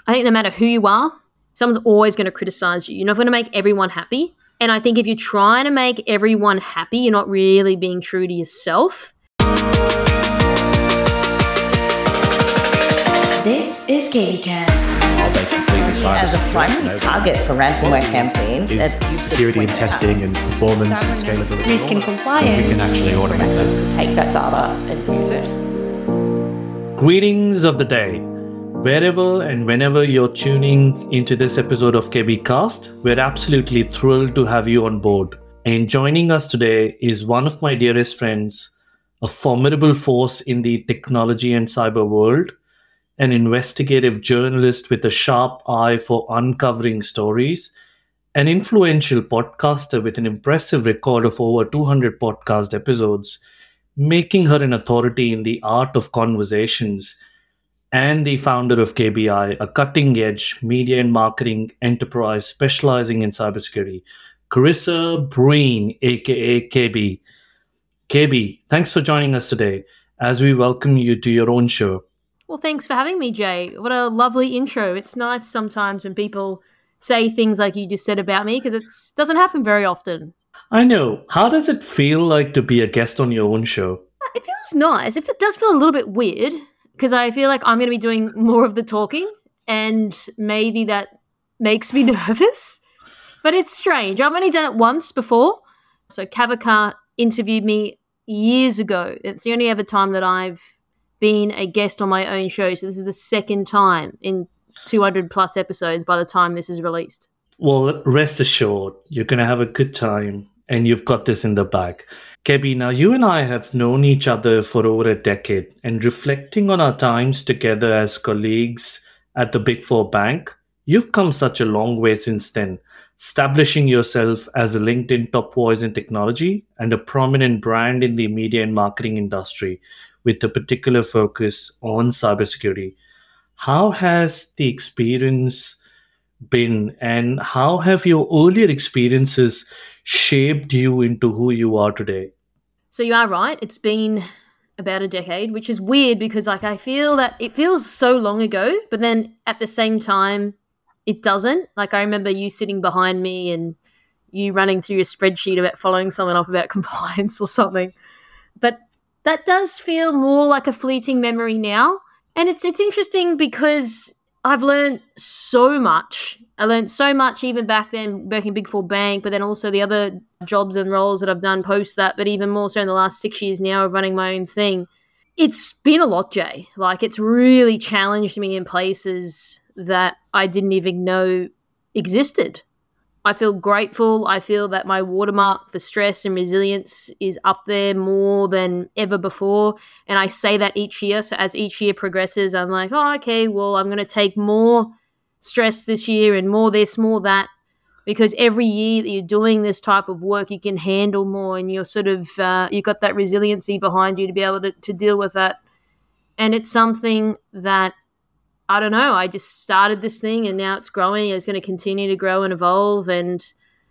I think no matter who you are, someone's always going to criticize you. You're not going to make everyone happy. And I think if you're trying to make everyone happy, you're not really being true to yourself. This is KBcast. As a primary target for ransomware campaigns, is security and testing and performance and scalability. Risk and compliance. We can actually automate that. take that data and use it. Greetings of the day. Wherever and whenever you're tuning into this episode of KBcast, we're absolutely thrilled to have you on board. And joining us today is one of my dearest friends, a formidable force in the technology and cyber world, an investigative journalist with a sharp eye for uncovering stories, an influential podcaster with an impressive record of over 200 podcast episodes, making her an authority in the art of conversations, and the founder of KBI, a cutting-edge media and marketing enterprise specializing in cybersecurity, Carissa Breen, aka KB. KB, thanks for joining us today as we welcome you to your own show. Well, thanks for having me, Jay. What a lovely intro. It's nice sometimes when people say things like you just said about me because it doesn't happen very often. I know. How does it feel like to be a guest on your own show? It feels nice. It does feel a little bit weird because I feel like I'm going to be doing more of the talking and maybe that makes me nervous. But it's strange. I've only done it once before. So Kavika interviewed me years ago. It's the only ever time that I've been a guest on my own show. So this is the second time in 200 plus episodes by the time this is released. Well, rest assured, you're going to have a good time and you've got this in the bag. Kebi, now you and I have known each other for over a decade, and reflecting on our times together as colleagues at the Big Four bank, you've come such a long way since then, establishing yourself as a LinkedIn top voice in technology and a prominent brand in the media and marketing industry with a particular focus on cybersecurity. How has the experience been, and how have your earlier experiences shaped you into who you are today? So you are right. It's been about a decade, which is weird because I feel that it feels so long ago, but then at the same time, it doesn't. I remember you sitting behind me and you running through your spreadsheet about following someone up about compliance or something. But that does feel more like a fleeting memory now. And it's interesting because I've learned so much. I learned so much even back then working Big Four Bank, but then also the other jobs and roles that I've done post that, but even more so in the last 6 years now of running my own thing. It's been a lot, Jay. It's really challenged me in places that I didn't even know existed. I feel grateful. I feel that my watermark for stress and resilience is up there more than ever before. And I say that each year. So as each year progresses, I'm like, oh, okay, well, I'm going to take more stress this year and more this, more that. Because every year that you're doing this type of work, you can handle more and you're sort of, you've got that resiliency behind you to be able to deal with that. And it's something that, I don't know, I just started this thing and now it's growing. It's going to continue to grow and evolve, and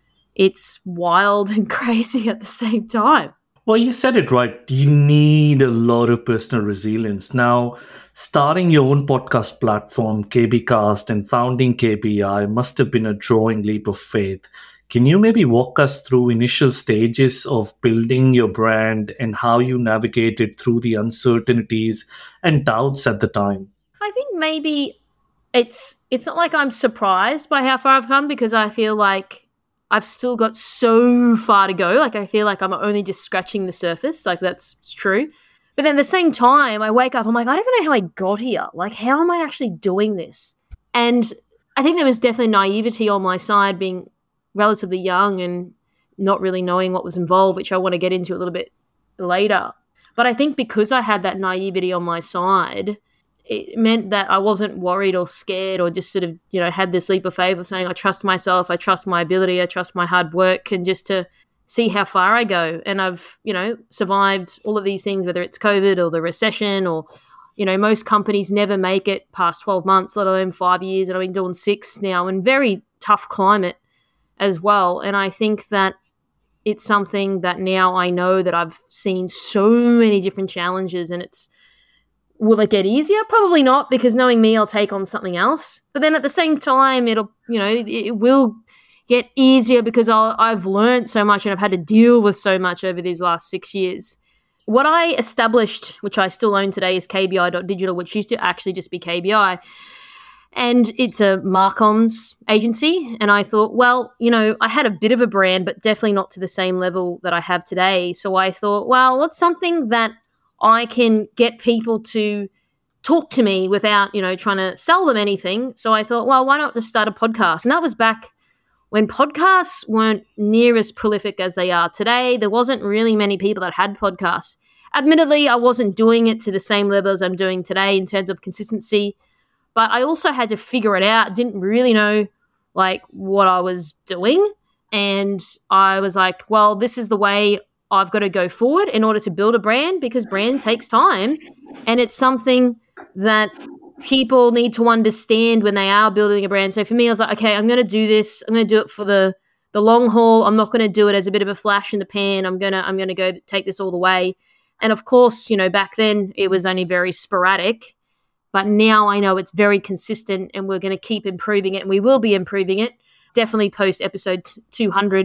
it's wild and crazy at the same time. Well, you said it right. You need a lot of personal resilience. Now, starting your own podcast platform, KBcast, and founding KBI must have been a drawing leap of faith. Can you maybe walk us through initial stages of building your brand and how you navigated through the uncertainties and doubts at the time? I think maybe it's not like I'm surprised by how far I've come because I feel like I've still got so far to go. I feel like I'm only just scratching the surface. That's true. But then at the same time, I wake up, I'm like, I don't even know how I got here. How am I actually doing this? And I think there was definitely naivety on my side, being relatively young and not really knowing what was involved, which I want to get into a little bit later. But I think because I had that naivety on my side, it meant that I wasn't worried or scared or just sort of, had this leap of faith of saying, I trust myself, I trust my ability, I trust my hard work, and just to see how far I go. And I've, survived all of these things, whether it's COVID or the recession or, most companies never make it past 12 months, let alone 5 years. And I've been doing 6 now in very tough climate as well. And I think that it's something that now I know that I've seen so many different challenges, and it's Will it get easier? Probably not, because knowing me, I'll take on something else. But then at the same time, it will get easier because I've learned so much and I've had to deal with so much over these last 6 years. What I established, which I still own today, is KBI.digital, which used to actually just be KBI. And it's a Marcoms agency. And I thought, well, I had a bit of a brand, but definitely not to the same level that I have today. So I thought, well, what's something that I can get people to talk to me without, trying to sell them anything. So I thought, well, why not just start a podcast? And that was back when podcasts weren't near as prolific as they are today. There wasn't really many people that had podcasts. Admittedly, I wasn't doing it to the same level as I'm doing today in terms of consistency, but I also had to figure it out. Didn't really know what I was doing. And I was like, well, this is the way I've got to go forward in order to build a brand, because brand takes time. And it's something that people need to understand when they are building a brand. So for me, I was like, okay, I'm going to do this. I'm going to do it for the long haul. I'm not going to do it as a bit of a flash in the pan. I'm going to go take this all the way. And of course, back then it was only very sporadic, but now I know it's very consistent and we're going to keep improving it, and we will be improving it definitely post episode 200.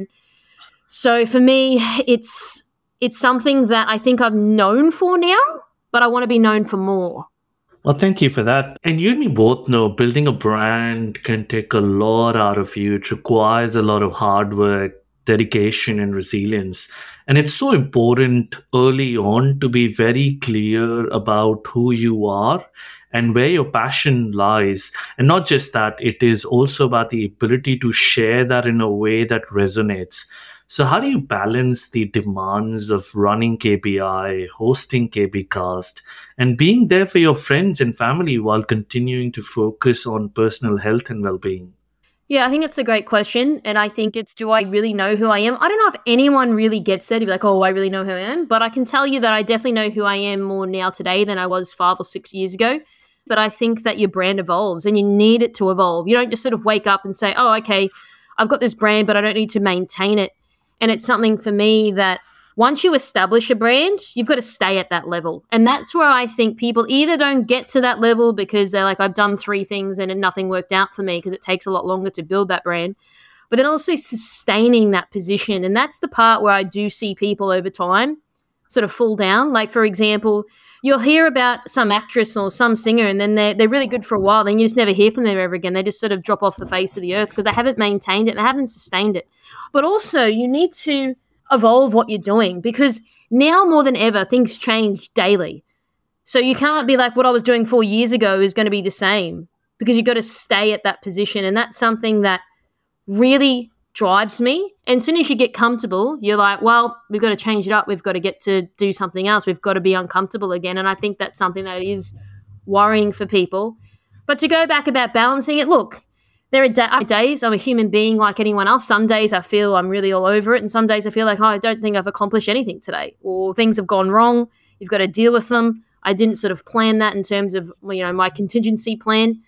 So for me, it's something that I think I'm known for now, but I want to be known for more. Well, thank you for that. And you and me both know building a brand can take a lot out of you. It requires a lot of hard work, dedication, and resilience. And it's so important early on to be very clear about who you are and where your passion lies. And not just that, it is also about the ability to share that in a way that resonates. So how do you balance the demands of running KBI, hosting KBcast, and being there for your friends and family while continuing to focus on personal health and well-being? Yeah, I think it's a great question. And I think it's, do I really know who I am? I don't know if anyone really gets there to be like, oh, I really know who I am. But I can tell you that I definitely know who I am more now today than I was 5 or 6 years ago. But I think that your brand evolves and you need it to evolve. You don't just sort of wake up and say, oh, okay, I've got this brand, but I don't need to maintain it. And it's something for me that once you establish a brand, you've got to stay at that level. And that's where I think people either don't get to that level because they're like, I've done 3 things and nothing worked out for me, because it takes a lot longer to build that brand. But then also sustaining that position. And that's the part where I do see people over time sort of fall down. Like, for example, you'll hear about some actress or some singer and then they're really good for a while. Then you just never hear from them ever again. They just sort of drop off the face of the earth because they haven't maintained it and they haven't sustained it. But also you need to evolve what you're doing, because now more than ever, things change daily. So you can't be like, what I was doing 4 years ago is going to be the same, because you've got to stay at that position. And that's something that really drives me. And as soon as you get comfortable, you're like, well, we've got to change it up. We've got to get to do something else. We've got to be uncomfortable again. And I think that's something that is worrying for people. But to go back about balancing it, look, there are days, I'm a human being like anyone else. Some days I feel I'm really all over it. And some days I feel like, oh, I don't think I've accomplished anything today, or things have gone wrong. You've got to deal with them. I didn't sort of plan that in terms of, my contingency plan.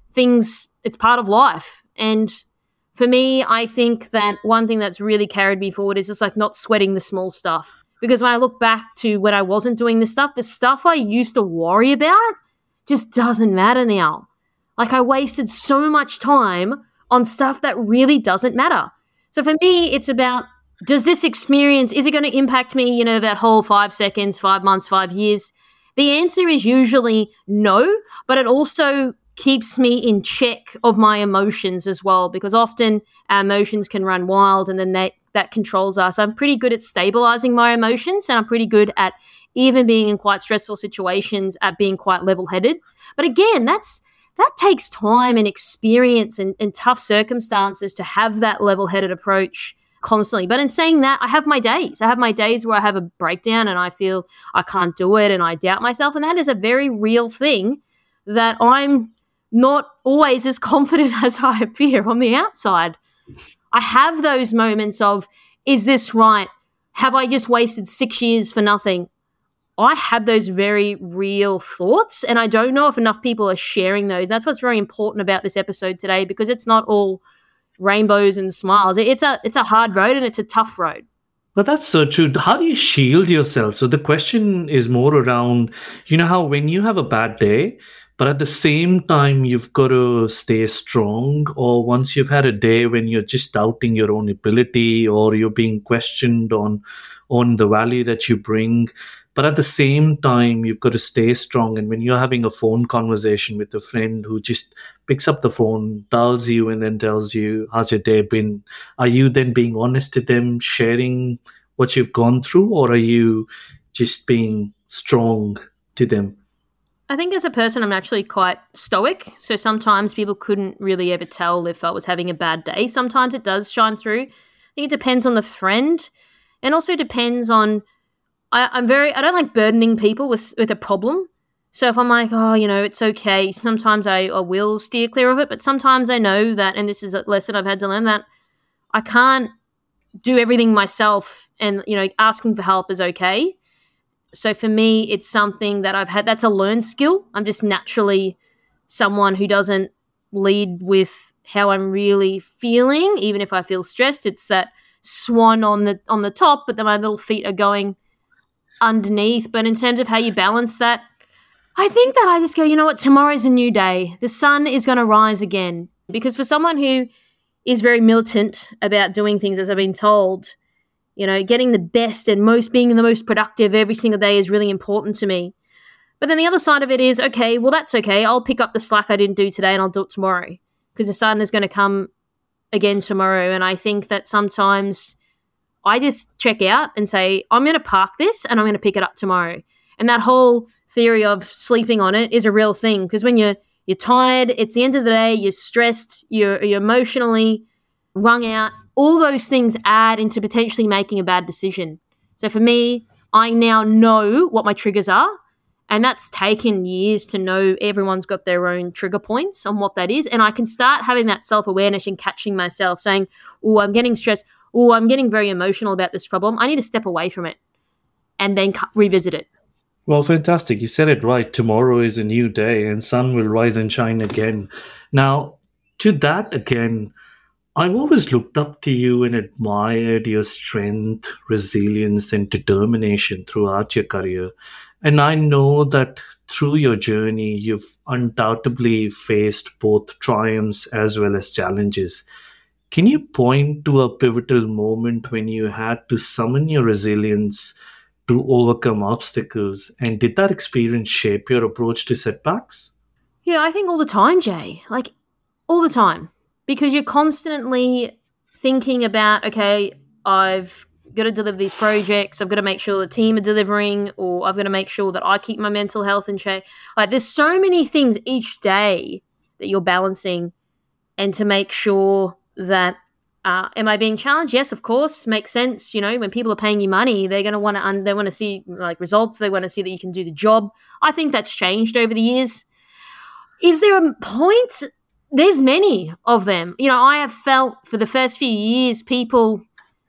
It's part of life. And for me, I think that one thing that's really carried me forward is just like not sweating the small stuff. Because when I look back to when I wasn't doing this stuff, the stuff I used to worry about just doesn't matter now. Like, I wasted so much time on stuff that really doesn't matter. So for me, it's about, does this experience, is it going to impact me, that whole 5 seconds, 5 months, 5 years? The answer is usually no, but it also keeps me in check of my emotions as well, because often our emotions can run wild and then that controls us. I'm pretty good at stabilizing my emotions, and I'm pretty good at, even being in quite stressful situations, at being quite level-headed. But again, that takes time and experience and tough circumstances to have that level-headed approach constantly. But in saying that, I have my days. I have my days where I have a breakdown and I feel I can't do it and I doubt myself. And that is a very real thing, that I'm not always as confident as I appear on the outside. I have those moments of, is this right? Have I just wasted 6 years for nothing? I have those very real thoughts, and I don't know if enough people are sharing those. That's what's very important about this episode today, because it's not all rainbows and smiles. It's a hard road and it's a tough road. Well, that's so true. How do you shield yourself? So the question is more around, how when you have a bad day, but at the same time, you've got to stay strong, or once you've had a day when you're just doubting your own ability or you're being questioned on the value that you bring. But at the same time, you've got to stay strong. And when you're having a phone conversation with a friend who just picks up the phone, dials you, and then tells you, how's your day been? Are you then being honest to them, sharing what you've gone through, or are you just being strong to them? I think as a person, I'm naturally quite stoic. So sometimes people couldn't really ever tell if I was having a bad day. Sometimes it does shine through. I think it depends on the friend, and also depends on, I don't like burdening people with a problem. So if I'm like, it's okay, sometimes I will steer clear of it, but sometimes I know that, and this is a lesson I've had to learn, that I can't do everything myself, and, asking for help is okay. So for me, it's something that I've had, that's a learned skill. I'm just naturally someone who doesn't lead with how I'm really feeling, even if I feel stressed. It's that swan on the top, but then my little feet are going underneath. But in terms of how you balance that, I think that I just go, you know what, tomorrow's a new day. The sun is going to rise again. Because for someone who is very militant about doing things, as I've been told, getting the best and being the most productive every single day is really important to me. But then the other side of it is, okay, well, that's okay. I'll pick up the slack I didn't do today and I'll do it tomorrow, because the sun is going to come again tomorrow. And I think that sometimes I just check out and say, I'm going to park this and I'm going to pick it up tomorrow. And that whole theory of sleeping on it is a real thing, because when you're tired, it's the end of the day, you're stressed, you're emotionally wrung out, all those things add into potentially making a bad decision. So for me, I now know what my triggers are, and that's taken years to know. Everyone's got their own trigger points on what that is, and I can start having that self-awareness and catching myself saying, oh, I'm getting stressed, oh, I'm getting very emotional about this problem. I need to step away from it and then revisit it. Well, fantastic. You said it right. Tomorrow is a new day and sun will rise and shine again. Now, to that again, I've always looked up to you and admired your strength, resilience, and determination throughout your career. And I know that through your journey, you've undoubtedly faced both triumphs as well as challenges. Can you point to a pivotal moment when you had to summon your resilience to overcome obstacles? And did that experience shape your approach to setbacks? Yeah, I think all the time, Jay. Like, all the time. Because you're constantly thinking about, okay, I've got to deliver these projects, I've got to make sure the team are delivering, or I've got to make sure that I keep my mental health in check. Like, there's so many things each day that you're balancing, and to make sure that, am I being challenged? Yes, of course, makes sense. When people are paying you money, they're going to want to, they want to see like results. They want to see that you can do the job. I think that's changed over the years. Is there a point? There's many of them. I have felt for the first few years, people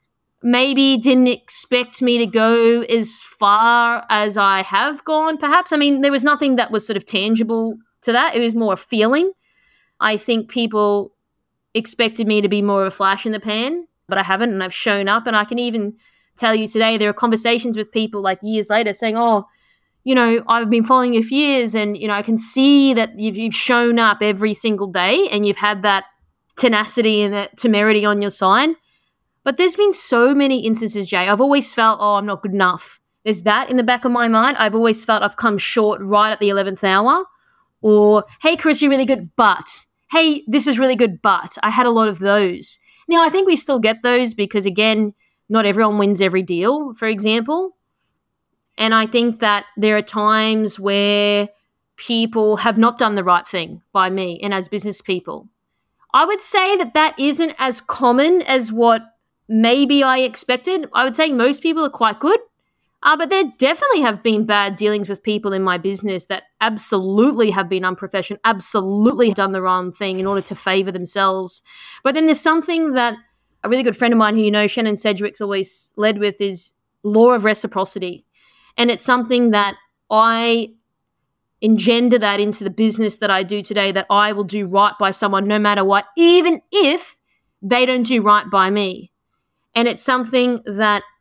maybe didn't expect me to go as far as I have gone, perhaps. I mean, there was nothing that was sort of tangible to that. It was more a feeling. I think people expected me to be more of a flash in the pan, but I haven't, and I've shown up. And I can even tell you today, there are conversations with people like years later saying, oh, I've been following you for years, and, I can see that you've shown up every single day and you've had that tenacity and that temerity on your side. But there's been so many instances, Jay. I've always felt, oh, I'm not good enough. There's that in the back of my mind. I've always felt I've come short right at the 11th hour. Or, hey, Chris, you're really good, but. Hey, this is really good, but. I had a lot of those. Now, I think we still get those because, again, not everyone wins every deal, for example. And I think that there are times where people have not done the right thing by me and as business people. I would say that isn't as common as what maybe I expected. I would say most people are quite good, but there definitely have been bad dealings with people in my business that absolutely have been unprofessional, absolutely done the wrong thing in order to favor themselves. But then there's something that a really good friend of mine who Shannon Sedgwick's always led with is law of reciprocity. And it's something that I engender that into the business that I do today, that I will do right by someone no matter what, even if they don't do right by me. And it's something that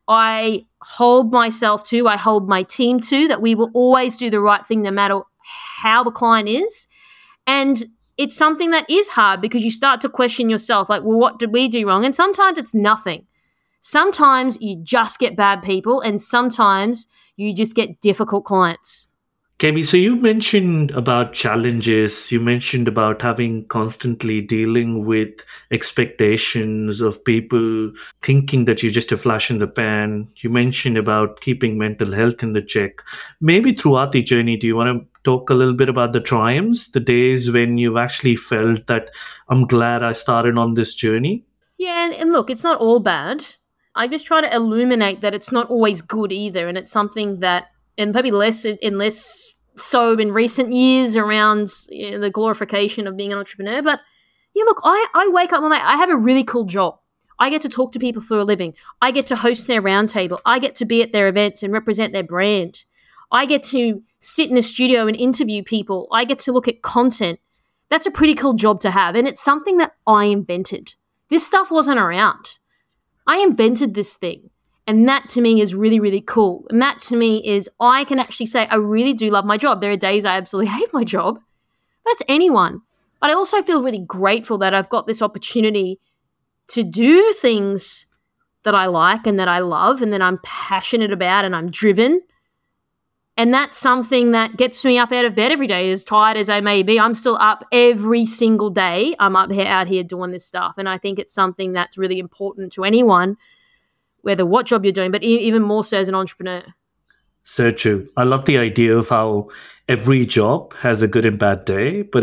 I hold myself to, I hold my team to, that we will always do the right thing no matter how the client is. And it's something that is hard because you start to question yourself, like, well, what did we do wrong? And sometimes it's nothing. Sometimes you just get bad people, and sometimes you just get difficult clients. Kemi, so you mentioned about challenges. You mentioned about having constantly dealing with expectations of people thinking that you're just a flash in the pan. You mentioned about keeping mental health in the check. Maybe throughout the journey, do you want to talk a little bit about the triumphs, the days when you've actually felt that I'm glad I started on this journey? Yeah, and look, it's not all bad. I just try to illuminate that it's not always good either, and it's something that, and probably less so in recent years around the glorification of being an entrepreneur. But yeah, look, I wake up, I have a really cool job. I get to talk to people for a living. I get to host their roundtable. I get to be at their events and represent their brand. I get to sit in a studio and interview people. I get to look at content. That's a pretty cool job to have, and it's something that I invented. This stuff wasn't around. I invented this thing, and that to me is really, really cool. And that to me is, I can actually say I really do love my job. There are days I absolutely hate my job. That's anyone. But I also feel really grateful that I've got this opportunity to do things that I like and that I love and that I'm passionate about and I'm driven. And that's something that gets me up out of bed every day. As tired as I may be, I'm still up every single day. I'm out here doing this stuff. And I think it's something that's really important to anyone, whether what job you're doing, but even more so as an entrepreneur. So true. I love the idea of how every job has a good and bad day, but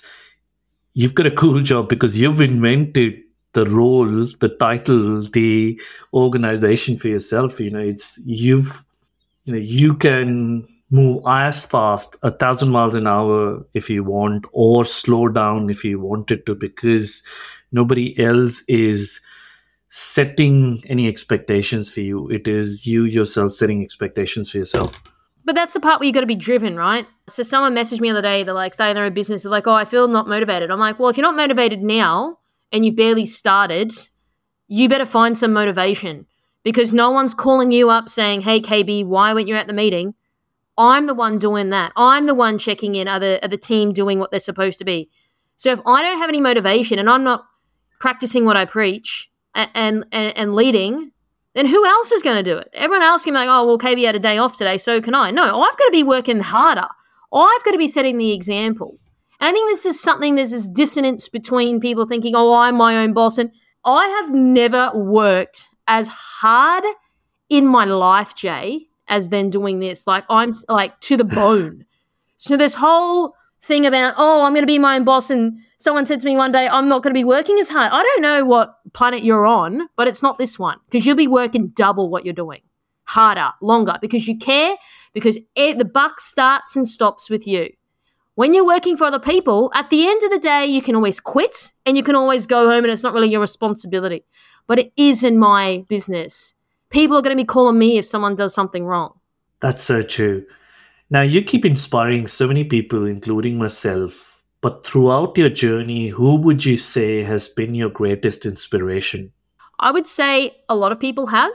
you've got a cool job because you've invented the role, the title, the organization for yourself. You can move as fast 1,000 miles an hour if you want, or slow down if you wanted to, because nobody else is setting any expectations for you. It is you yourself setting expectations for yourself. But that's the part where you got to be driven, right? So someone messaged me the other day, they're like, starting their own business, they're like, oh, I feel not motivated. I'm like, well, if you're not motivated now and you've barely started, you better find some motivation. Because no one's calling you up saying, hey, KB, why weren't you at the meeting? I'm the one doing that. I'm the one checking in. Are the team doing what they're supposed to be? So if I don't have any motivation and I'm not practicing what I preach and leading, then who else is going to do it? Everyone else can be like, oh, well, KB had a day off today, so can I. No, I've got to be working harder. I've got to be setting the example. And I think this is something, there's this dissonance between people thinking, oh, I'm my own boss. And I have never worked as hard in my life, Jay, as then doing this. Like, I'm like to the bone. So this whole thing about, oh, I'm going to be my own boss, and someone said to me one day, I'm not going to be working as hard. I don't know what planet you're on, but it's not this one, because you'll be working double what you're doing, harder, longer, because you care, because the buck starts and stops with you. When you're working for other people, at the end of the day, you can always quit and you can always go home and it's not really your responsibility. But it is in my business. People are going to be calling me if someone does something wrong. That's so true. Now, you keep inspiring so many people, including myself. But throughout your journey, who would you say has been your greatest inspiration? I would say a lot of people have,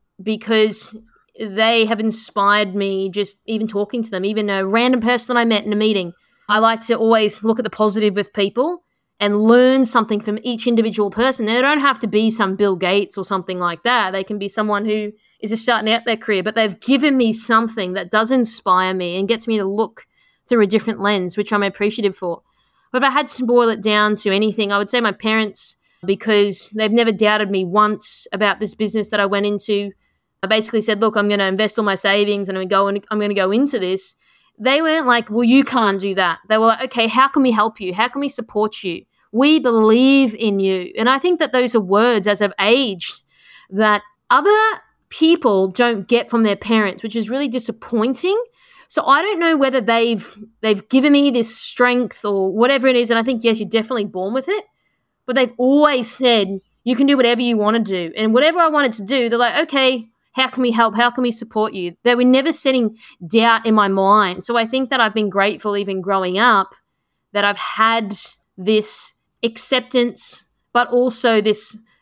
because they have inspired me just even talking to them, even a random person I met in a meeting. I like to always look at the positive with people and learn something from each individual person. They don't have to be some Bill Gates or something like that. They can be someone who is just starting out their career, but they've given me something that does inspire me and gets me to look through a different lens, which I'm appreciative for. But if I had to boil it down to anything, I would say my parents, because they've never doubted me once about this business that I went into. I basically said, look, I'm going to invest all my savings and I'm going to go into this. They weren't like, well, you can't do that. They were like, okay, how can we help you? How can we support you? We believe in you. And I think that those are words, as I've aged, that other people don't get from their parents, which is really disappointing. So I don't know whether they've given me this strength or whatever it is. And I think, yes, you're definitely born with it. But they've always said, you can do whatever you want to do. And whatever I wanted to do, they're like, okay, how can we help? How can we support you? They were never setting doubt in my mind. So I think that I've been grateful, even growing up, that I've had this acceptance, but also this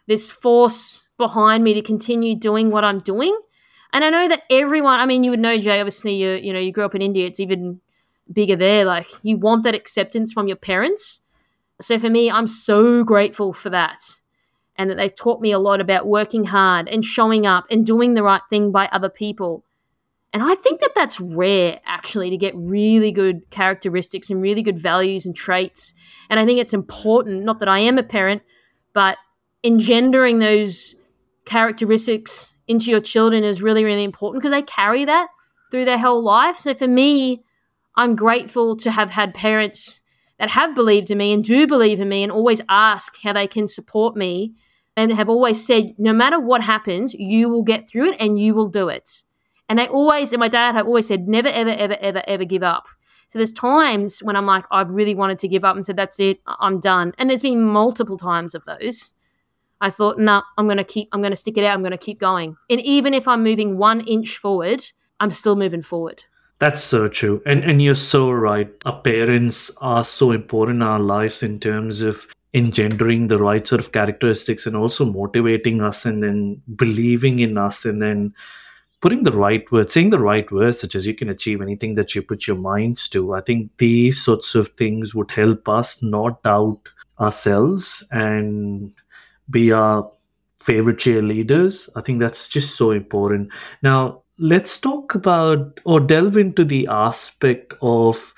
this force behind me to continue doing what I'm doing. And I know that everyone, I mean, you would know, Jay, obviously, you grew up in India. It's even bigger there. Like, you want that acceptance from your parents. So for me, I'm so grateful for that. And that they've taught me a lot about working hard and showing up and doing the right thing by other people. And I think that that's rare, actually, to get really good characteristics and really good values and traits. And I think it's important, not that I am a parent, but engendering those characteristics into your children is really, really important because they carry that through their whole life. So for me, I'm grateful to have had parents that have believed in me and do believe in me and always ask how they can support me and have always said, no matter what happens, you will get through it and you will do it. And they always, and my dad have always said, never, ever, ever, ever, ever give up. So there's times when I'm like, I've really wanted to give up and said, that's it, I'm done. And there's been multiple times of those. I thought, no, I'm going to stick it out. I'm going to keep going. And even if I'm moving 1 inch forward, I'm still moving forward. That's so true. And you're so right. Our parents are so important in our lives in terms of engendering the right sort of characteristics and also motivating us and then believing in us and then putting the right words, saying the right words, such as you can achieve anything that you put your minds to. I think these sorts of things would help us not doubt ourselves and be our favorite cheerleaders. I think that's just so important. Now, let's talk about or delve into the aspect of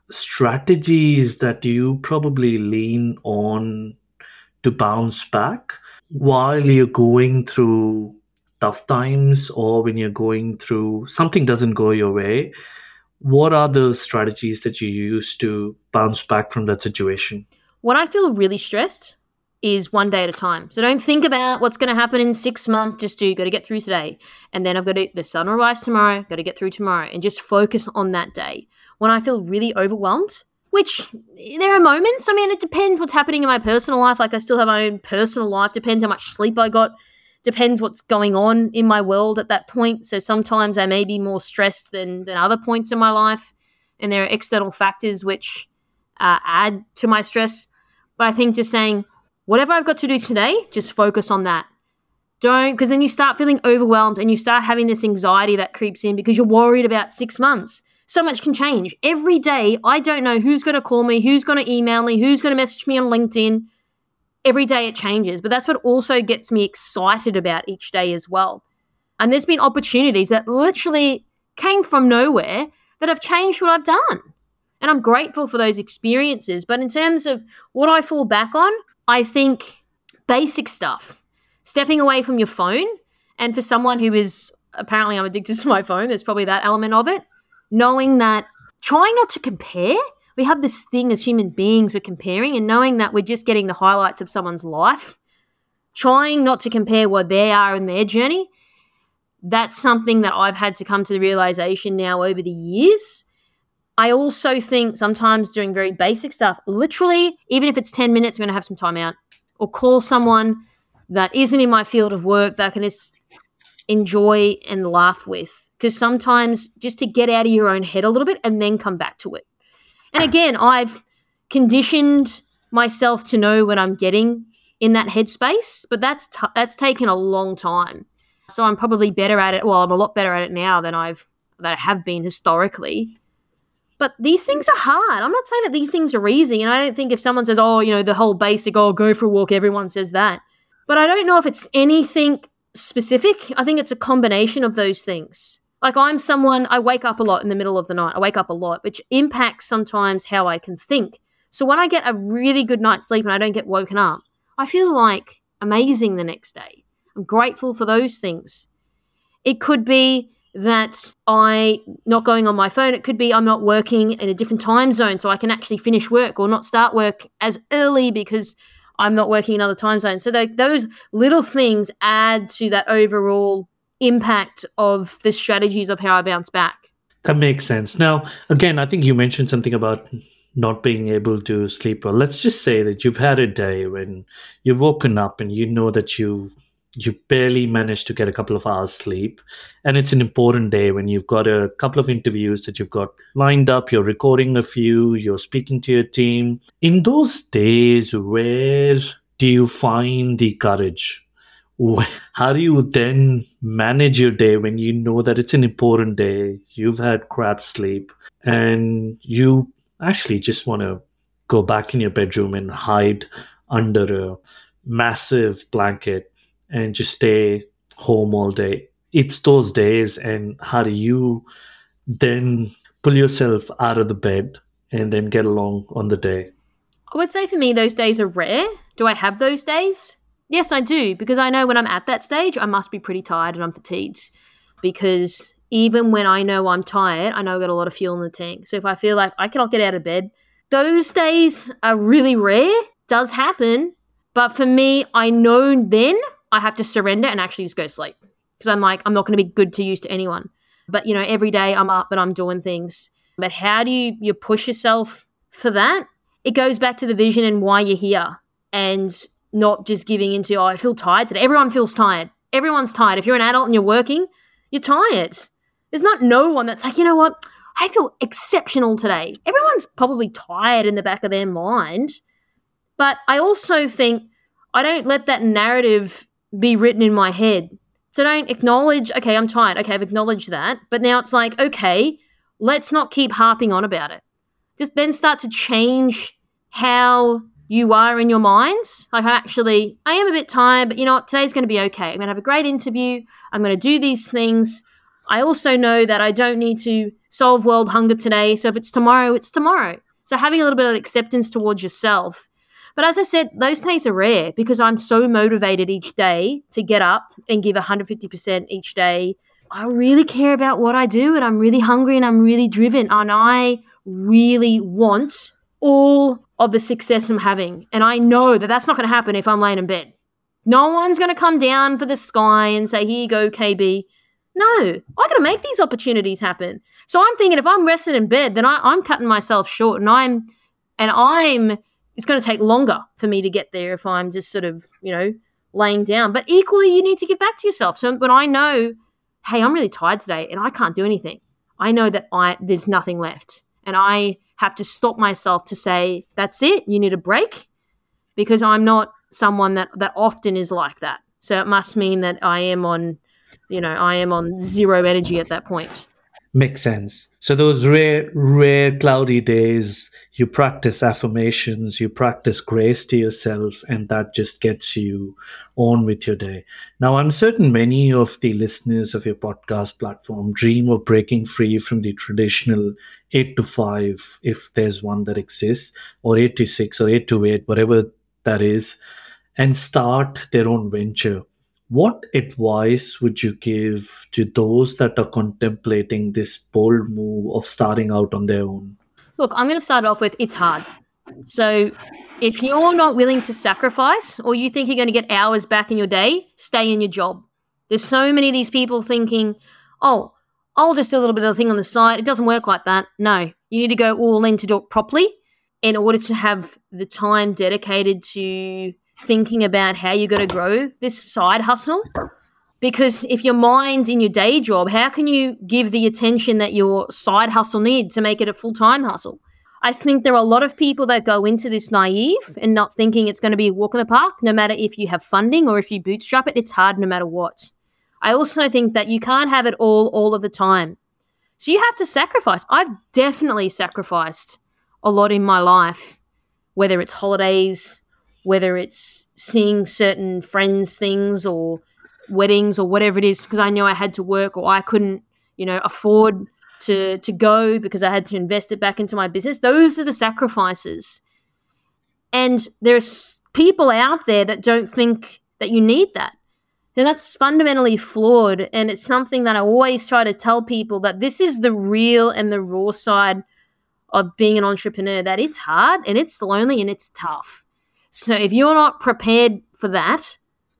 strategies that you probably lean on to bounce back while you're going through tough times or when you're going through something doesn't go your way. What are the strategies that you use to bounce back from that situation? When I feel really stressed is one day at a time. So don't think about what's going to happen in 6 months. Just got to get through today. And then the sun will rise tomorrow, got to get through tomorrow and just focus on that day. When I feel really overwhelmed, which there are moments, I mean, it depends what's happening in my personal life. Like I still have my own personal life. Depends how much sleep I got. Depends what's going on in my world at that point. So sometimes I may be more stressed than other points in my life. And there are external factors which add to my stress. But I think just saying, whatever I've got to do today, just focus on that. Because then you start feeling overwhelmed and you start having this anxiety that creeps in because you're worried about 6 months. So much can change. Every day, I don't know who's going to call me, who's going to email me, who's going to message me on LinkedIn. Every day it changes. But that's what also gets me excited about each day as well. And there's been opportunities that literally came from nowhere that have changed what I've done. And I'm grateful for those experiences. But in terms of what I fall back on, I think basic stuff. Stepping away from your phone. And for someone who is, apparently I'm addicted to my phone, there's probably that element of it. Knowing that, trying not to compare. We have this thing as human beings, we're comparing, and knowing that we're just getting the highlights of someone's life. Trying not to compare where they are in their journey. That's something that I've had to come to the realization now over the years. I also think sometimes doing very basic stuff, literally, even if it's 10 minutes, I'm going to have some time out. Or call someone that isn't in my field of work that I can just enjoy and laugh with. Because sometimes just to get out of your own head a little bit and then come back to it. And again, I've conditioned myself to know when I'm getting in that headspace, but that's taken a long time. So I'm probably better at it. Well, I'm a lot better at it now than I have been historically. But these things are hard. I'm not saying that these things are easy. And I don't think if someone says, the whole basic, go for a walk, everyone says that. But I don't know if it's anything specific. I think it's a combination of those things. Like I'm someone, I wake up a lot in the middle of the night. I wake up a lot, which impacts sometimes how I can think. So when I get a really good night's sleep and I don't get woken up, I feel like amazing the next day. I'm grateful for those things. It could be that I'm not going on my phone. It could be I'm not working in a different time zone so I can actually finish work or not start work as early because I'm not working in another time zone. So those little things add to that overall impact of the strategies of how I bounce back. That makes sense. Now, again, I think you mentioned something about not being able to sleep well. Let's just say that you've had a day when you've woken up and you know that you barely managed to get a couple of hours sleep. And it's an important day when you've got a couple of interviews that you've got lined up, you're recording a few, you're speaking to your team. In those days, where do you find the courage How do you then manage your day when you know that it's an important day, you've had crap sleep, and you actually just want to go back in your bedroom and hide under a massive blanket and just stay home all day? It's those days, and how do you then pull yourself out of the bed and then get along on the day? I would say for me, those days are rare. Do I have those days? Yes, I do, because I know when I'm at that stage, I must be pretty tired and I'm fatigued. Because even when I know I'm tired, I know I've got a lot of fuel in the tank. So if I feel like I cannot get out of bed, those days are really rare. Does happen. But for me, I know then I have to surrender and actually just go to sleep. Because I'm like, I'm not going to be good to use to anyone. But, every day I'm up and I'm doing things. But how do you push yourself for that? It goes back to the vision and why you're here. And not just giving into, I feel tired today. Everyone feels tired. Everyone's tired. If you're an adult and you're working, you're tired. There's not no one that's like, you know what? I feel exceptional today. Everyone's probably tired in the back of their mind. But I also think I don't let that narrative be written in my head. So don't acknowledge, okay, I'm tired. Okay, I've acknowledged that. But now it's like, okay, let's not keep harping on about it. Just then start to change how you are in your minds. Like, I am a bit tired, but you know what? Today's going to be okay. I'm going to have a great interview. I'm going to do these things. I also know that I don't need to solve world hunger today. So if it's tomorrow, it's tomorrow. So having a little bit of acceptance towards yourself. But as I said, those days are rare because I'm so motivated each day to get up and give 150% each day. I really care about what I do, and I'm really hungry and I'm really driven, and I really want all of the success I'm having. And I know that that's not going to happen if I'm laying in bed. No one's going to come down for the sky and say, here you go, KB. No, I got to make these opportunities happen. So I'm thinking if I'm resting in bed, then I'm cutting myself short, and it's going to take longer for me to get there if I'm just sort of, laying down. But equally, you need to give back to yourself. So when I know, hey, I'm really tired today and I can't do anything, I know that there's nothing left. And I have to stop myself to say, that's it, you need a break, because I'm not someone that often is like that. So it must mean that I am on zero energy at that point. Makes sense. So those rare cloudy days, you practice affirmations, you practice grace to yourself, and that just gets you on with your day. Now, I'm certain many of the listeners of your podcast platform dream of breaking free from the traditional 8 to 5, if there's one that exists, or 8 to 6 or 8 to 8, whatever that is, and start their own venture. What advice would you give to those that are contemplating this bold move of starting out on their own? Look, I'm going to start off with, it's hard. So if you're not willing to sacrifice, or you think you're going to get hours back in your day, stay in your job. There's so many of these people thinking, oh, I'll just do a little bit of the thing on the side. It doesn't work like that. No, you need to go all in to do it properly in order to have the time dedicated to thinking about how you're going to grow this side hustle. Because if your mind's in your day job, how can you give the attention that your side hustle needs to make it a full-time hustle? I think there are a lot of people that go into this naive and not thinking it's going to be a walk in the park, no matter if you have funding or if you bootstrap it. It's hard no matter what. I also think that you can't have it all of the time. So you have to sacrifice. I've definitely sacrificed a lot in my life, whether it's holidays, whether it's seeing certain friends' things or weddings or whatever it is, because I knew I had to work, or I couldn't, afford to go because I had to invest it back into my business. Those are the sacrifices. And there's people out there that don't think that you need that. And that's fundamentally flawed. And it's something that I always try to tell people, that this is the real and the raw side of being an entrepreneur, that it's hard and it's lonely and it's tough. So if you're not prepared for that,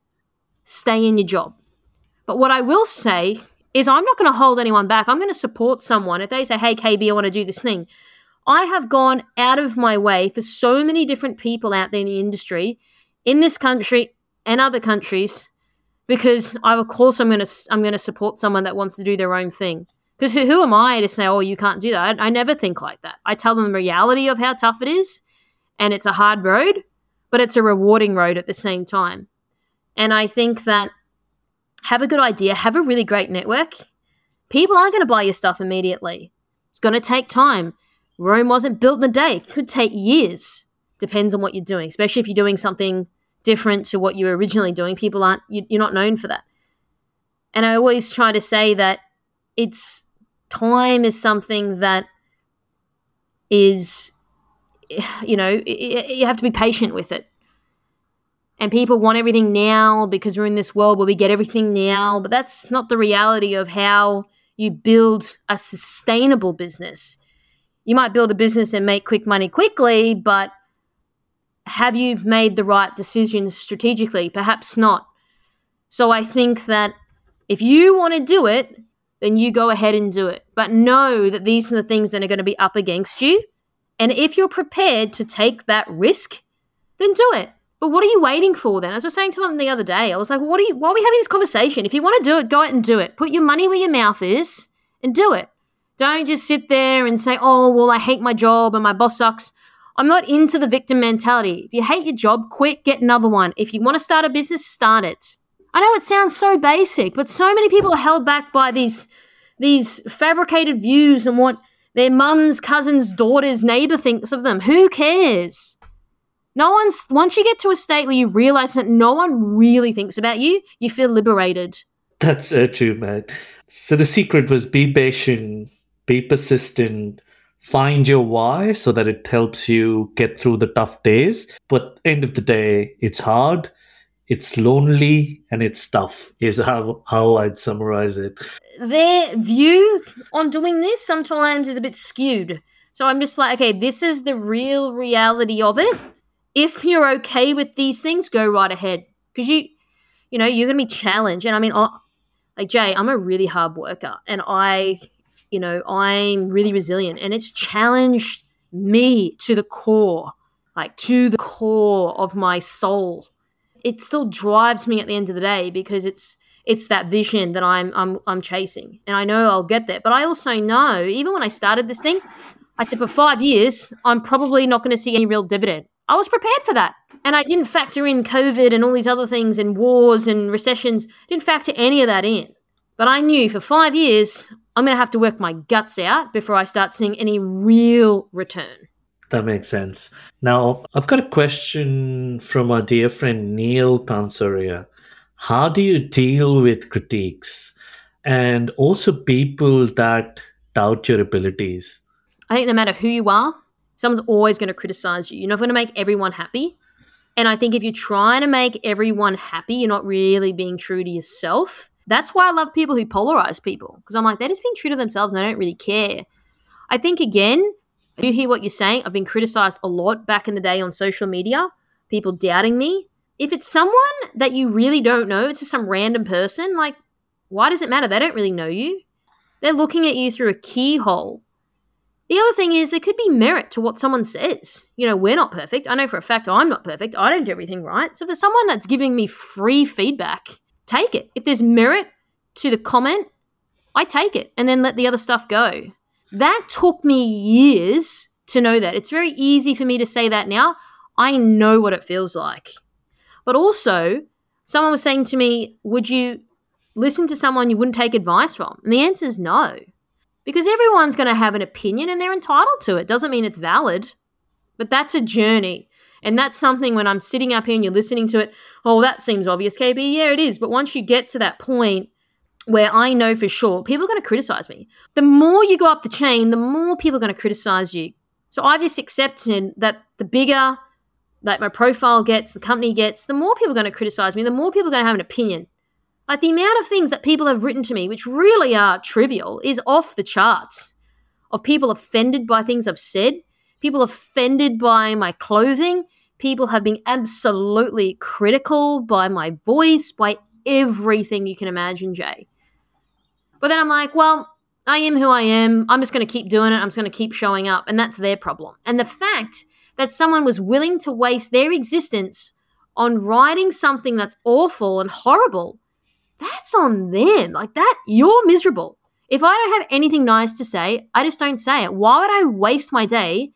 stay in your job. But what I will say is I'm not going to hold anyone back. I'm going to support someone. If they say, hey, KB, I want to do this thing. I have gone out of my way for so many different people out there in the industry, in this country and other countries, because of course I'm going to support someone that wants to do their own thing. Because who am I to say, oh, you can't do that? I never think like that. I tell them the reality of how tough it is, and it's a hard road, but it's a rewarding road at the same time. And I think that have a good idea, have a really great network. People aren't going to buy your stuff immediately. It's going to take time. Rome wasn't built in a day. It could take years. Depends on what you're doing, especially if you're doing something different to what you were originally doing. You're not known for that. And I always try to say that time is something that is, you have to be patient with it. And people want everything now because we're in this world where we get everything now, but that's not the reality of how you build a sustainable business. You might build a business and make quick money quickly, but have you made the right decisions strategically? Perhaps not. So I think that if you want to do it, then you go ahead and do it. But know that these are the things that are going to be up against you. And if you're prepared to take that risk, then do it. But what are you waiting for then? As I was saying to someone the other day, I was like, why are we having this conversation? If you want to do it, go out and do it. Put your money where your mouth is and do it. Don't just sit there and say, oh, well, I hate my job and my boss sucks. I'm not into the victim mentality. If you hate your job, quit, get another one. If you want to start a business, start it. I know it sounds so basic, but so many people are held back by these fabricated views and what their mum's, cousin's, daughter's, neighbor thinks of them. Who cares? Once you get to a state where you realize that no one really thinks about you, you feel liberated. That's so true, man. So the secret was be patient, be persistent, find your why so that it helps you get through the tough days. But end of the day, it's hard, it's lonely, and it's tough is how I'd summarize it. Their view on doing this sometimes is a bit skewed. So I'm just like, okay, this is the real reality of it. If you're okay with these things, go right ahead. Because you're going to be challenged. And I mean, like Jay, I'm a really hard worker and I'm really resilient, and it's challenged me to the core of my soul. It still drives me at the end of the day because it's that vision that I'm chasing, and I know I'll get there. But I also know, even when I started this thing, I said for 5 years, I'm probably not going to see any real dividend. I was prepared for that. And I didn't factor in COVID and all these other things and wars and recessions. Didn't factor any of that in. But I knew for 5 years, I'm going to have to work my guts out before I start seeing any real return. That makes sense. Now, I've got a question from our dear friend Neil Pansoria. How do you deal with critiques and also people that doubt your abilities? I think no matter who you are, someone's always going to criticize you. You're not going to make everyone happy. And I think if you're trying to make everyone happy, you're not really being true to yourself. That's why I love people who polarize people, because I'm like, they're just being true to themselves and they don't really care. I think, again, I do hear what you're saying. I've been criticized a lot back in the day on social media, people doubting me. If it's someone that you really don't know, it's just some random person, like, why does it matter? They don't really know you. They're looking at you through a keyhole. The other thing is there could be merit to what someone says. We're not perfect. I know for a fact I'm not perfect. I don't do everything right. So if there's someone that's giving me free feedback, take it. If there's merit to the comment, I take it and then let the other stuff go. That took me years to know that. It's very easy for me to say that now. I know what it feels like. But also, someone was saying to me, would you listen to someone you wouldn't take advice from? And the answer is no. Because everyone's going to have an opinion and they're entitled to it. Doesn't mean it's valid. But that's a journey. And that's something when I'm sitting up here and you're listening to it, oh, that seems obvious, KB. Yeah, it is. But once you get to that point where I know for sure people are going to criticize me, the more you go up the chain, the more people are going to criticize you. So I've just accepted that the bigger that my profile gets, the company gets, the more people are going to criticize me, the more people are going to have an opinion. Like the amount of things that people have written to me, which really are trivial, is off the charts. Of people offended by things I've said, people offended by my clothing, people have been absolutely critical by my voice, by everything you can imagine, Jay. But then I'm like, well, I am who I am. I'm just going to keep doing it. I'm just going to keep showing up. And that's their problem. And the fact that someone was willing to waste their existence on writing something that's awful and horrible, that's on them. Like that, you're miserable. If I don't have anything nice to say, I just don't say it. Why would I waste my day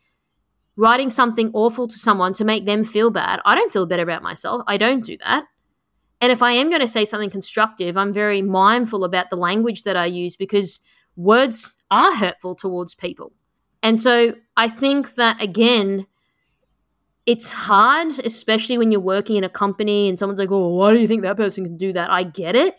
writing something awful to someone to make them feel bad? I don't feel better about myself. I don't do that. And if I am going to say something constructive, I'm very mindful about the language that I use because words are hurtful towards people. And so I think that, again, it's hard, especially when you're working in a company and someone's like, oh, why do you think that person can do that? I get it.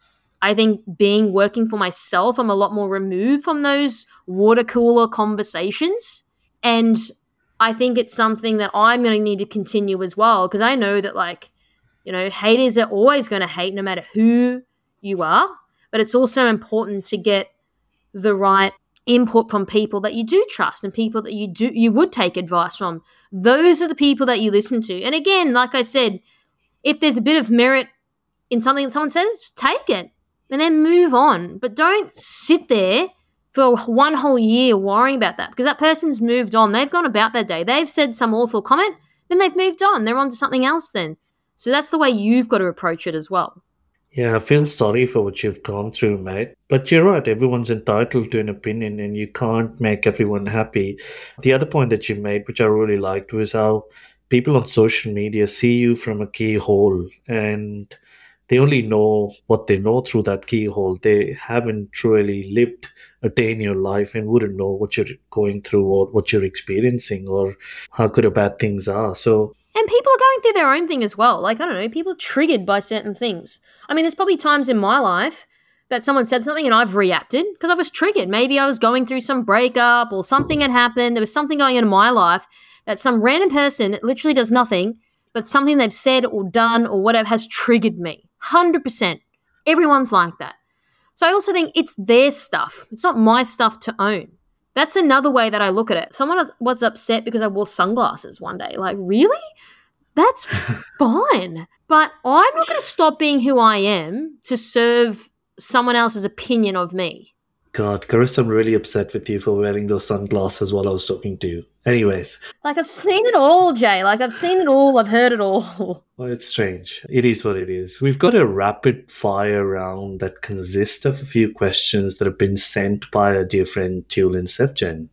I think working for myself, I'm a lot more removed from those water cooler conversations. And I think it's something that I'm going to need to continue as well, because I know that, like, you know, haters are always going to hate no matter who you are. But it's also important to get the right input from people that you do trust and people that you would take advice from. Those are the people that you listen to. And again, like I said, if there's a bit of merit in something that someone says, take it and then move on. But don't sit there for one whole year worrying about that, because that person's moved on. They've gone about their day. They've said some awful comment, then they've moved on. They're on to something else then. So that's the way you've got to approach it as well. Yeah, I feel sorry for what you've gone through, mate. But you're right, everyone's entitled to an opinion and you can't make everyone happy. The other point that you made, which I really liked, was how people on social media see you from a keyhole and they only know what they know through that keyhole. They haven't really lived a day in your life and wouldn't know what you're going through or what you're experiencing or how good or bad things are. And people are going through their own thing as well. Like, I don't know, people are triggered by certain things. I mean, there's probably times in my life that someone said something and I've reacted because I was triggered. Maybe I was going through some breakup or something had happened. There was something going on in my life that some random person literally does nothing, but something they've said or done or whatever has triggered me. 100%. Everyone's like that. So I also think it's their stuff. It's not my stuff to own. That's another way that I look at it. Someone was upset because I wore sunglasses one day. Like, really? That's fine. But I'm not going to stop being who I am to serve someone else's opinion of me. God, Carissa, I'm really upset with you for wearing those sunglasses while I was talking to you. Anyways. Like, I've seen it all, Jay. Like, I've seen it all. I've heard it all. Well, it's strange. It is what it is. We've got a rapid fire round that consists of a few questions that have been sent by our dear friend Tulin Sevgen.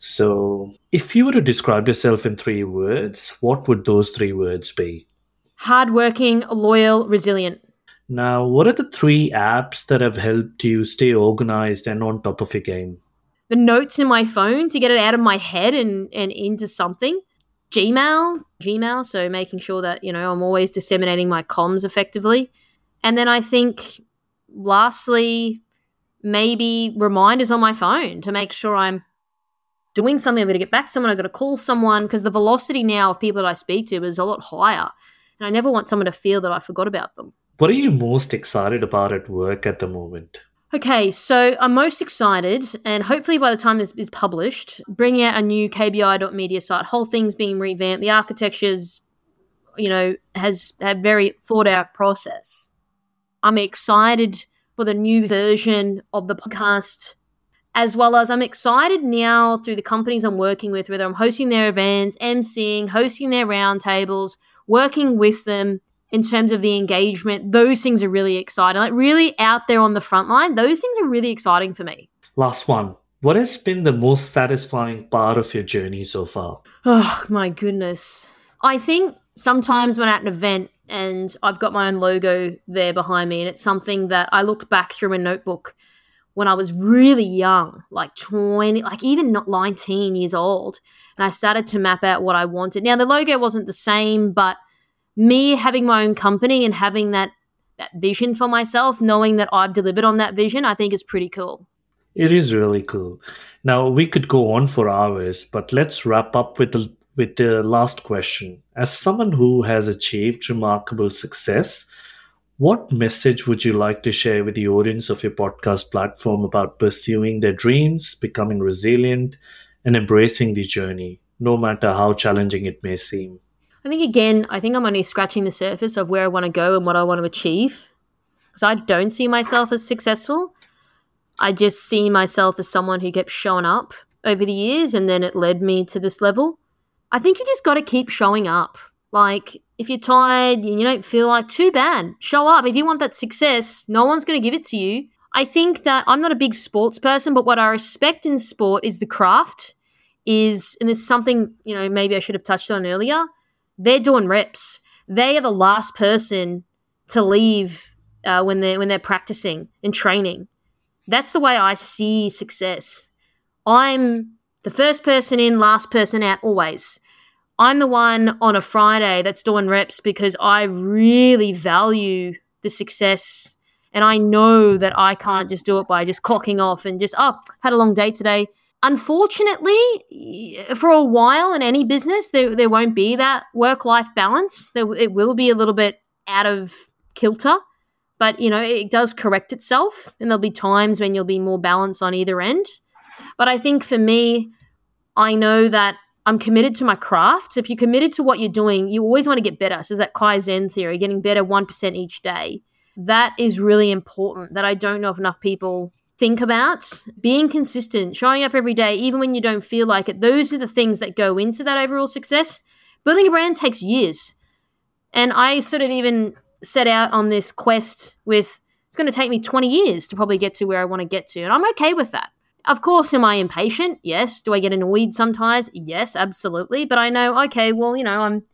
So, if you were to describe yourself in 3 words, what would those 3 words be? Hardworking, loyal, resilient. Now, what are the 3 apps that have helped you stay organized and on top of your game? The notes in my phone to get it out of my head and into something. Gmail, so making sure that, you know, I'm always disseminating my comms effectively. And then I think, lastly, maybe reminders on my phone to make sure I'm doing something. I'm going to get back to someone, I've got to call someone, because the velocity now of people that I speak to is a lot higher. And I never want someone to feel that I forgot about them. What are you most excited about at work at the moment? Okay, so I'm most excited, and hopefully by the time this is published, bringing out a new KBI.media site. Whole thing's being revamped. The architecture's, you know, has a very thought out process. I'm excited for the new version of the podcast, as well as I'm excited now through the companies I'm working with, whether I'm hosting their events, emceeing, hosting their roundtables, working with them in terms of the engagement. Those things are really exciting. Like, really out there on the front line, those things are really exciting for me. Last one. What has been the most satisfying part of your journey so far? Oh, my goodness. I think sometimes when at an event and I've got my own logo there behind me, and it's something that I looked back through a notebook when I was really young, like 20, like even not 19 years old, and I started to map out what I wanted. Now, the logo wasn't the same, but me having my own company and having that vision for myself, knowing that I've delivered on that vision, I think is pretty cool. It is really cool. Now, we could go on for hours, but let's wrap up with the last question. As someone who has achieved remarkable success, what message would you like to share with the audience of your podcast platform about pursuing their dreams, becoming resilient, and embracing the journey, no matter how challenging it may seem? I think I'm only scratching the surface of where I want to go and what I want to achieve, because I don't see myself as successful. I just see myself as someone who kept showing up over the years, and then it led me to this level. I think you just got to keep showing up. Like, if you're tired and you don't feel like, too bad, show up. If you want that success, no one's going to give it to you. I think that I'm not a big sports person, but what I respect in sport is the craft, and there's something, you know, maybe I should have touched on earlier. They're doing reps. They are the last person to leave when they're practicing and training. That's the way I see success. I'm the first person in, last person out always. I'm the one on a Friday that's doing reps because I really value the success, and I know that I can't just do it by just clocking off and just, had a long day today. Unfortunately, for a while in any business, there won't be that work-life balance. It will be a little bit out of kilter, but, it does correct itself, and there'll be times when you'll be more balanced on either end. But I think for me, I know that I'm committed to my craft. If you're committed to what you're doing, you always want to get better. So that Kaizen theory, getting better 1% each day. That is really important that I don't know if enough people think about. Being consistent, showing up every day, even when you don't feel like it. Those are the things that go into that overall success. Building a brand takes years. And I sort of even set out on this quest with, it's going to take me 20 years to probably get to where I want to get to. And I'm okay with that. Of course, am I impatient? Yes. Do I get annoyed sometimes? Yes, absolutely. But I know, okay, well, I'm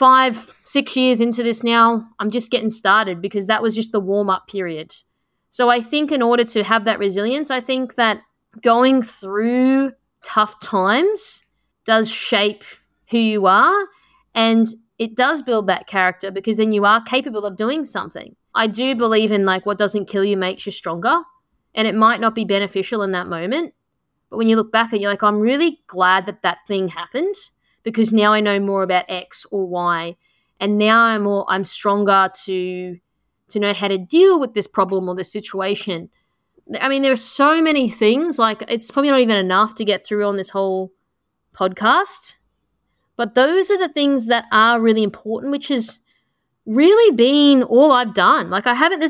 5-6 years into this now. I'm just getting started because that was just the warm-up period. So I think in order to have that resilience, I think that going through tough times does shape who you are, and it does build that character because then you are capable of doing something. I do believe in what doesn't kill you makes you stronger. And it might not be beneficial in that moment. But when you look back and you're like, I'm really glad that thing happened because now I know more about X or Y. And now I'm stronger to know how to deal with this problem or this situation. I mean, there are so many things. It's probably not even enough to get through on this whole podcast. But those are the things that are really important, which has really been all I've done. I haven't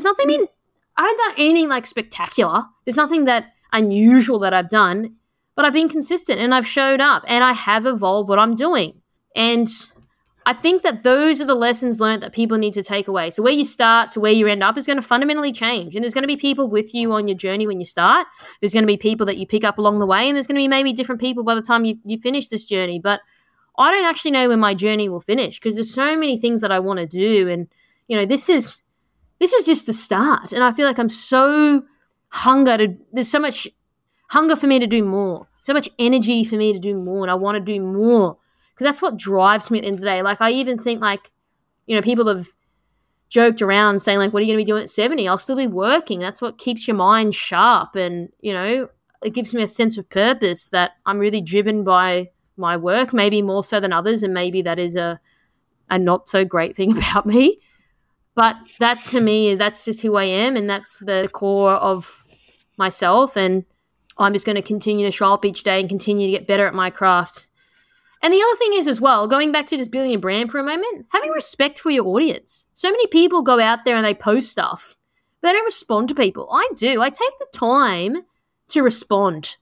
done anything spectacular. There's nothing that unusual that I've done, but I've been consistent and I've showed up and I have evolved what I'm doing. And I think that those are the lessons learned that people need to take away. So where you start to where you end up is going to fundamentally change. And there's going to be people with you on your journey when you start. There's going to be people that you pick up along the way, and there's going to be maybe different people by the time you finish this journey. But I don't actually know when my journey will finish because there's so many things that I want to do. And, this is just the start. And I feel like I'm so there's so much hunger for me to do more, so much energy for me to do more. And I want to do more because that's what drives me at the end of the day. I even think people have joked around saying what are you going to be doing at 70? I'll still be working. That's what keeps your mind sharp. And, it gives me a sense of purpose that I'm really driven by my work, maybe more so than others. And maybe that is a not so great thing about me. But that to me, that's just who I am, and that's the core of myself. And I'm just going to continue to show up each day and continue to get better at my craft. And the other thing is as well, going back to just building a brand for a moment, having respect for your audience. So many people go out there and they post stuff, but they don't respond to people. I do. I take the time to respond.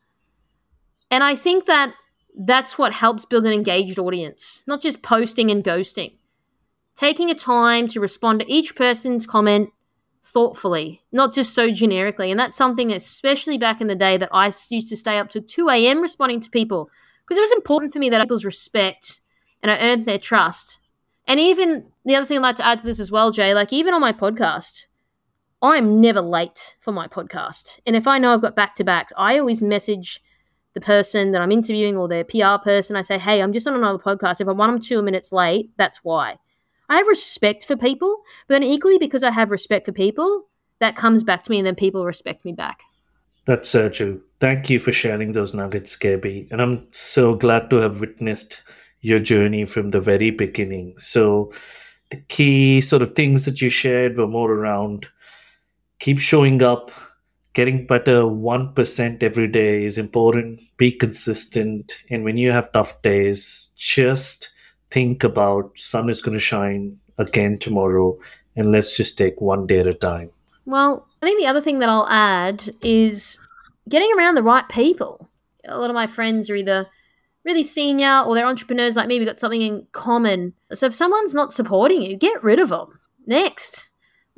And I think that that's what helps build an engaged audience, not just posting and ghosting. Taking a time to respond to each person's comment thoughtfully, not just so generically. And that's something, especially back in the day, that I used to stay up to 2 a.m. responding to people because it was important for me that people's respect and I earned their trust. And even the other thing I'd like to add to this as well, Jay, even on my podcast, I'm never late for my podcast. And if I know I've got back-to-backs, I always message the person that I'm interviewing or their PR person. I say, hey, I'm just on another podcast. If I'm 1 or 2 minutes late, that's why. I have respect for people, but then equally because I have respect for people, that comes back to me and then people respect me back. That's so true. Thank you for sharing those nuggets, Gabby. And I'm so glad to have witnessed your journey from the very beginning. So the key sort of things that you shared were more around keep showing up, getting better 1% every day is important, be consistent. And when you have tough days, just think about sun is going to shine again tomorrow, and let's just take one day at a time. Well, I think the other thing that I'll add is getting around the right people. A lot of my friends are either really senior or they're entrepreneurs like me. We've got something in common. So if someone's not supporting you, get rid of them. Next.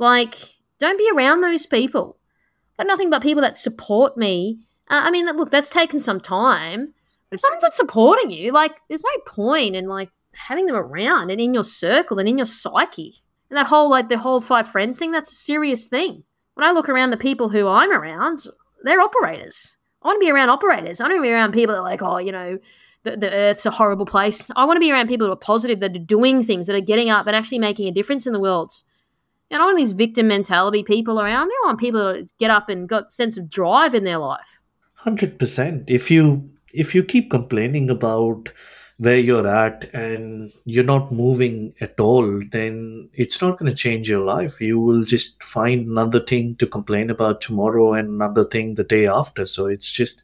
Don't be around those people. I've got nothing but people that support me. Look, that's taken some time. But if someone's not supporting you, there's no point in having them around and in your circle and in your psyche. And that whole, the whole 5 friends thing, that's a serious thing. When I look around the people who I'm around, they're operators. I want to be around operators. I don't want to be around people that are like, oh, the earth's a horrible place. I want to be around people who are positive, that are doing things, that are getting up and actually making a difference in the world. And I don't want these victim mentality people around me. I want people that get up and got a sense of drive in their life. 100%. If you keep complaining about where you're at and you're not moving at all, then it's not going to change your life. You will just find another thing to complain about tomorrow and another thing the day after. So it just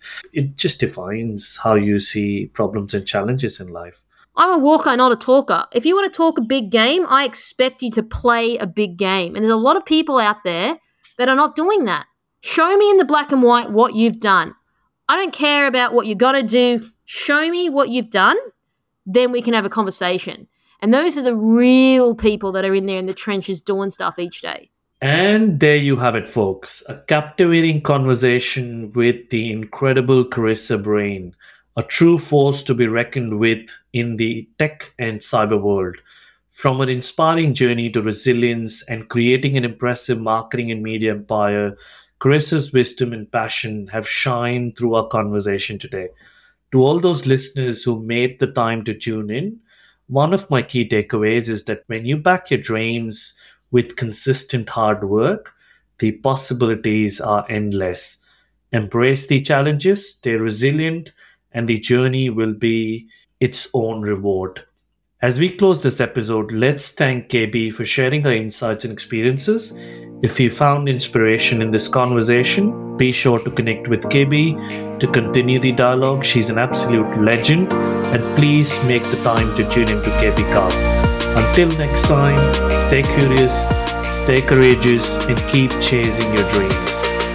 defines how you see problems and challenges in life. I'm a walker, not a talker. If you want to talk a big game, I expect you to play a big game. And there's a lot of people out there that are not doing that. Show me in the black and white what you've done. I don't care about what you got to do. Show me what you've done. Then we can have a conversation. And those are the real people that are in there in the trenches doing stuff each day. And there you have it, folks. A captivating conversation with the incredible Carissa Brain, a true force to be reckoned with in the tech and cyber world. From an inspiring journey to resilience and creating an impressive marketing and media empire, Carissa's wisdom and passion have shined through our conversation today. To all those listeners who made the time to tune in, one of my key takeaways is that when you back your dreams with consistent hard work, the possibilities are endless. Embrace the challenges, stay resilient, and the journey will be its own reward. As we close this episode, let's thank KB for sharing her insights and experiences. If you found inspiration in this conversation, be sure to connect with KB to continue the dialogue. She's an absolute legend, and please make the time to tune into KB Cast. Until next time, stay curious, stay courageous, and keep chasing your dreams.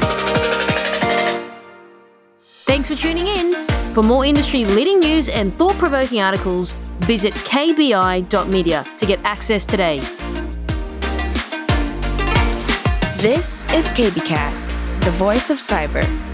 Thanks for tuning in. For more industry-leading news and thought-provoking articles, visit kbi.media to get access today. This is KBcast, the voice of cyber.